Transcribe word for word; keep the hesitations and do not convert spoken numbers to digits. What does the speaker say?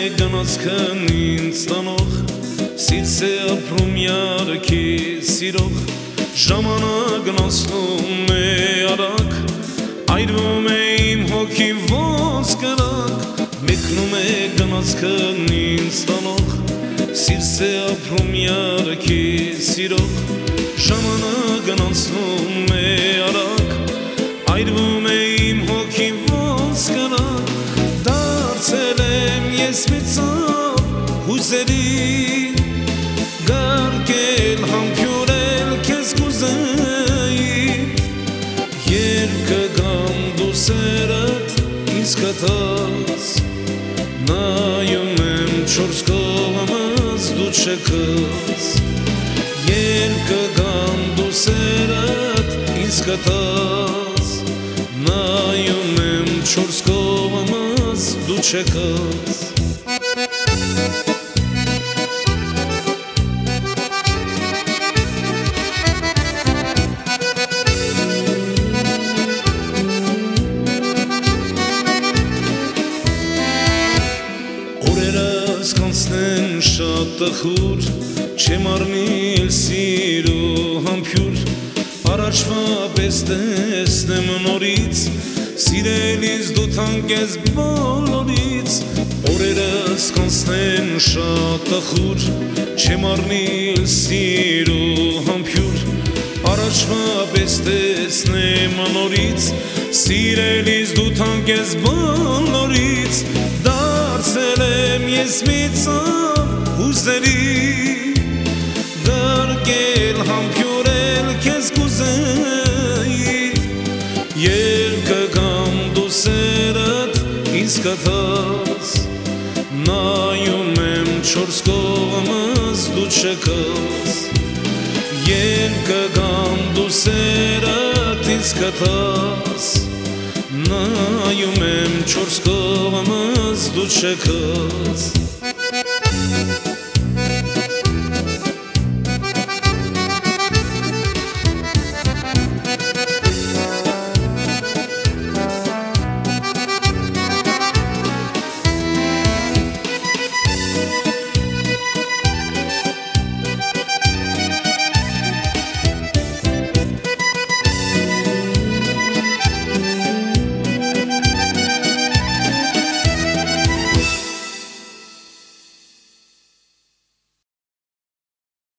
գնացքն ինձ տանող Սիրս է ապրում յարքի սիրող Ժամանակն անցնում է արագ Այրվում է իմ հոգին ոնց կրակ Մեկնում է գնացքն ինձ տանող Սիրս է ապրում յարքի սիրող Ժամանակն անցնում է արագ Այրվում է իմ հոգին ոնց կրակ Դարձել եմ ես մի ծով հուզերի Գարկել համբյուրել քեզ կուզեի Երբ կգամ դու սերդ ինձ կտաս Նայում եմ չորս կողմս դու չկաս Երբ կգամ դու սերդ ինձ կտաս Նայում եմ չորս կողմս դու չկաս Օրերս կանցնեն շատ տխուր Չեմ առնիլ սիրո համբյուր Առաջվա պես տեսնեմ նորից Սիրելիս դու թանկ ես բոլորից Օրերս կանցնեն շատ տխուր Չեմ առնիլ սիրո համբյուր Առաջվա պես տեսնեմ նորից Սիրելիս դու թանկ ես բոլորից Դարձել եմ ես մի ծով հուզերի Գարկել համբյուրել քեզ կուզեի Երբ կգամ դու սերդ ինձ կտաս Նայում եմ չորս կողմս դու չկաս Երբ կգամ դու սերդ ինձ կտաս Նայում եմ չորս կողմս դու չկաս